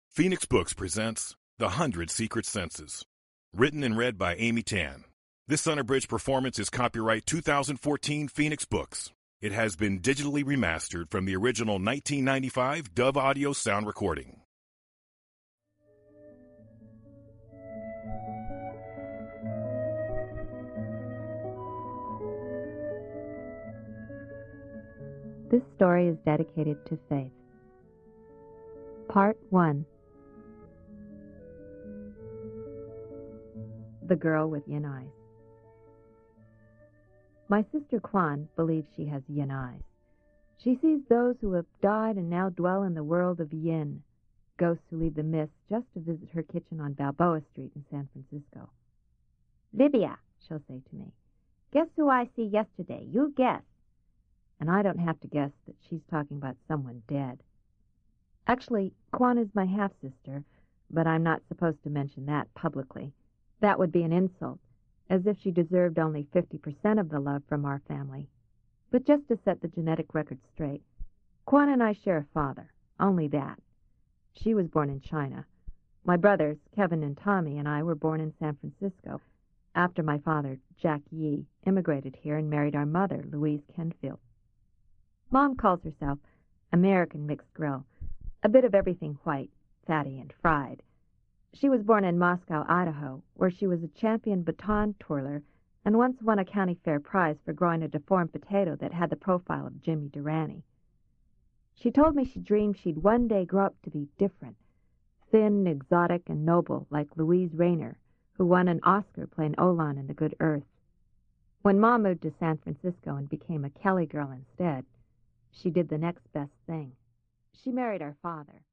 Phoenix Books presents The 100 Secret Senses. Written and read by Amy Tan. This unabridged performance is copyright 2014 Phoenix Books. It has been digitally remastered from the original 1995 Dove Audio sound recording. This story is dedicated to Faith. Part 1. The Girl with Yin Eyes. My sister Kwan believes she has yin eyes. She sees those who have died and now dwell in the world of yin, ghosts who leave the mist just to visit her kitchen on Balboa Street in San Francisco. "Libya," she'll say to me, "guess who I see yesterday? You guess." And I don't have to guess that she's talking about someone dead. Actually, Kwan is my half-sister, but I'm not supposed to mention that publicly. That would be an insult, as if she deserved only 50% of the love from our family. But just to set the genetic record straight, Kwan and I share a father, only that. She was born in China. My brothers, Kevin and Tommy, and I were born in San Francisco, after my father, Jack Yee, immigrated here and married our mother, Louise Kenfield. Mom calls herself American Mixed Grill, a bit of everything white, fatty and fried. She was born in Moscow, Idaho, where she was a champion baton twirler and once won a county fair prize for growing a deformed potato that had the profile of Jimmy Durante. She told me she dreamed she'd one day grow up to be different, thin, exotic, and noble like Louise Rayner, who won an Oscar playing Olan in The Good Earth. When Mom moved to San Francisco and became a Kelly girl instead, she did the next best thing. She married our father.